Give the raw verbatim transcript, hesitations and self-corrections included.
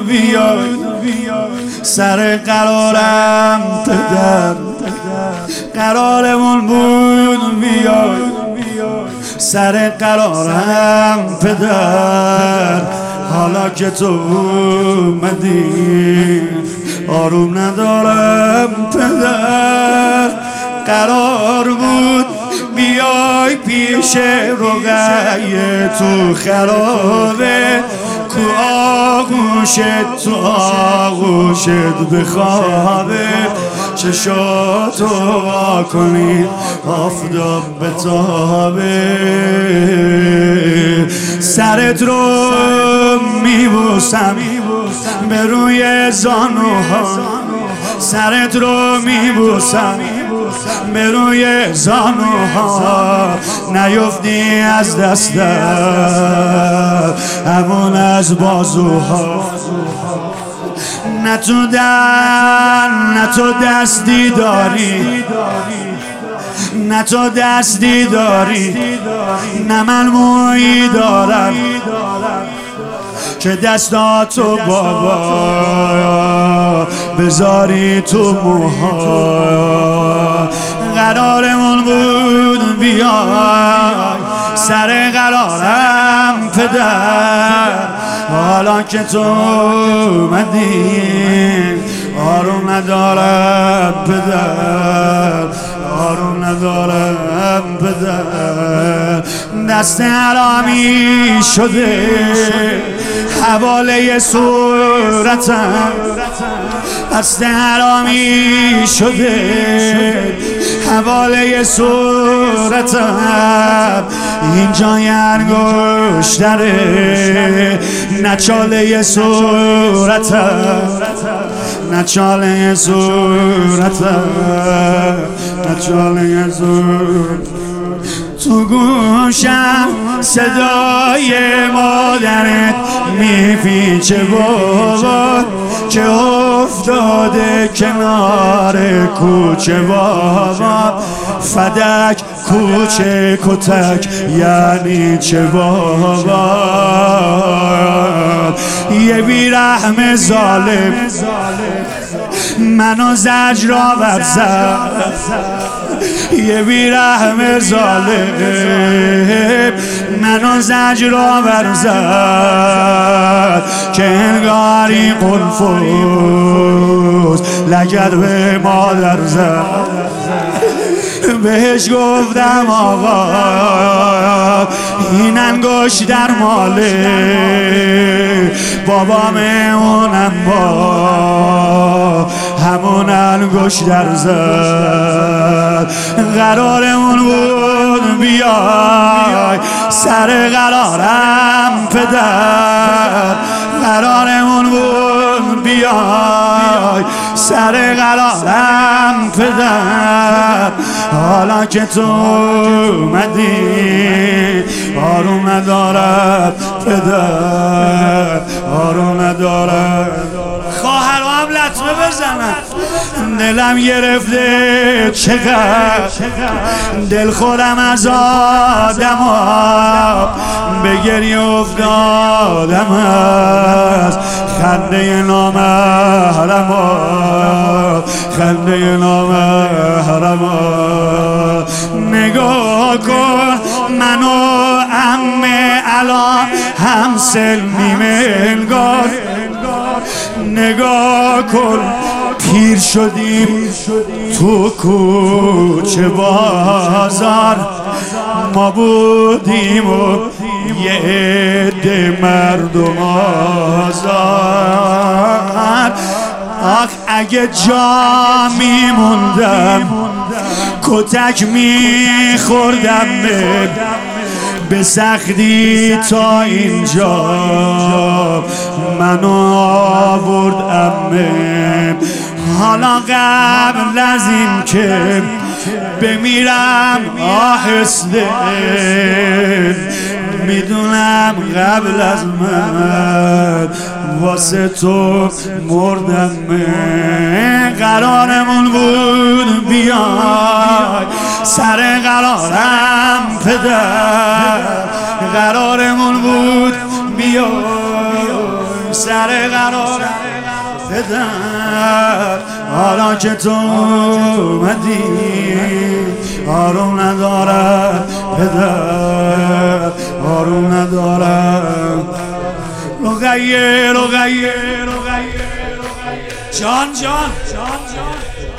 بیای سر قرارم پدر، قرارمون بود بیای سر قرارم پدر. حالا که تو اومدی آروم ندارم پدر. قرار بود بیای پیش رقیه تو خرابه، کو آغوشت تو آغوشت بخوابه، چشاتو وا کنی آفتاب بتابه. سرت رو میبوسم به روی زانوها، سرت رو میبوسم به روی زانوها، نیفتی از دستم همون از بازوها. نه تو در نه تو دستی داری، نه تو دستی داری، نه من مویی دارم که دستاتو بابا بذاری تو موها. قرارمون بود بیای سر قرارم پدر. حالا که تو اومدی آروم ندارم پدر، آروم ندارم پدر. دست حرامی شده حواله صورتم، دست حرامی شده حواله صورتم. اینجا یه انگشتره نچاله صورتم، نچاله صورتم، نچاله صورتم. تو گوشم صدای مادرت میپیچه بابا که افتاده کنار کوچه بابا. فدک کوچه کتک یعنی چه بابا؟ یه بیرحم ظالم منو زجر آور زد، یه بیرحم ظالم منو زجر آور زد که انگاری قلفوز لگد به مادر زد. بهش گفتم آقا این انگشت در ماله بابام، اونم با همون انگشت در زد. قرارمون بود بیای سر قرارم پدر، قرارمون بود بیای سر قرارم پدر. حالا که تو اومدی آروم ندارد پدر، آروم ندارد. خواهرام لطمه بزنن، دلم گرفته چقدر دل خودم از آدم ها به گریه افتادم از خنده نامحرم ها، خنده نامحرم ها. نگاه کن منو عمه الان هم سلمیم انگار، نگاه کن پیر شدیم تو کوچه بازار. ما بودیم و یه عده مردم آزار. آخ اگه جا میموندم کتک میخوردم به سختی تا اینجا منو آورد عمه. حالا قبل از این که بمیرم آهسته میدونم قبل از من واسه تو مردم. قرارمون بود بیای سر قرارم پدر، قرارمون بود بیای سر قرار بدن حالا که تو اومدی آروم ندارم پدر آروم ندارم رقیه رقیه رقیه جان جان جان جان